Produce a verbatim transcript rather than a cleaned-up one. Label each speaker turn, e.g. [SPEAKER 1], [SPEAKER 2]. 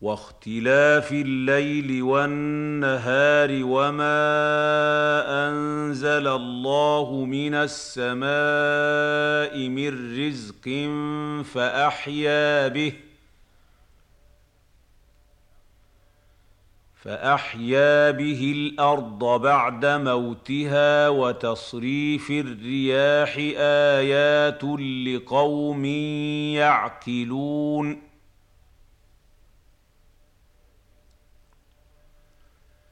[SPEAKER 1] واختلاف الليل والنهار وما أنزل الله من السماء من رزق فأحيا به فأحيا به الأرض بعد موتها وتصريف الرياح آيات لقوم يعقلون